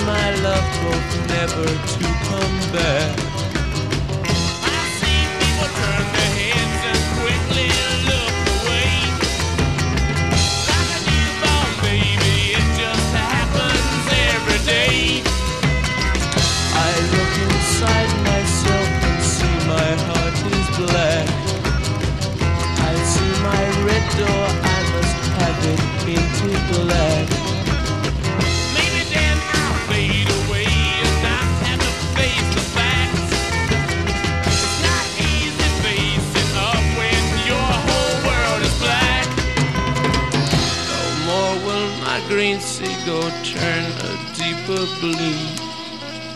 my love hope never to come back. I see people turn their heads and quickly look away. Like a newborn baby, it just happens every day. I look inside myself and see my heart is black. I see my red door, I must have it painted black. Maybe then I'll fade away and not have to face the facts. It's not easy facing up when your whole world is black. No more will my green seagull turn a deeper blue.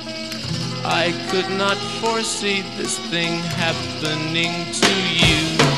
I could not foresee this thing happening to you.